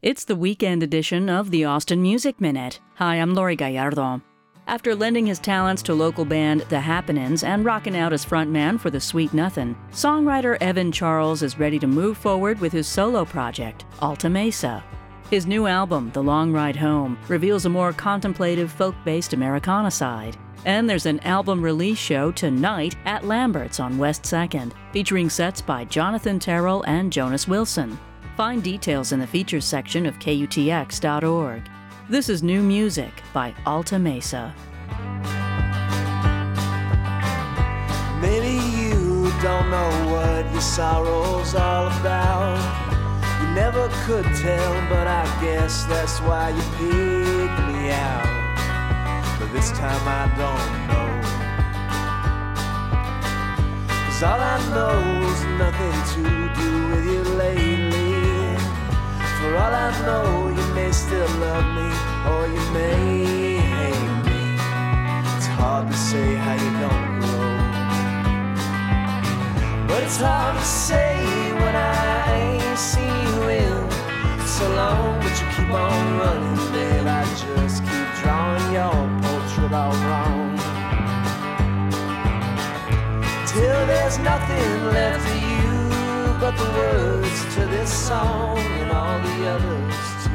It's the weekend edition of the Austin Music Minute. Hi, I'm Lori Gallardo. After lending his talents to local band The Happenings and rocking out as frontman for The Sweet Nothin', songwriter Evan Charles is ready to move forward with his solo project, Alta Mesa. His new album, The Long Ride Home, reveals a more contemplative, folk-based Americana side. And there's an album release show tonight at Lambert's on West 2nd, featuring sets by Jonathan Terrell and Jonas Wilson. Find details in the features section of KUTX.org. This is new music by Alta Mesa. Maybe you don't know what your sorrow's all about. You never could tell, but I guess that's why you picked me out. But this time I don't know, 'cause all I know is nothing to do with you lately. For all I know, you may still love me, or you may hate me. It's hard to say how you don't grow, but it's hard to say when I ain't seen you in so long. But you keep on running, babe, I just keep drawing your portrait all wrong, till there's nothing left of you but the words to this song and all the others too.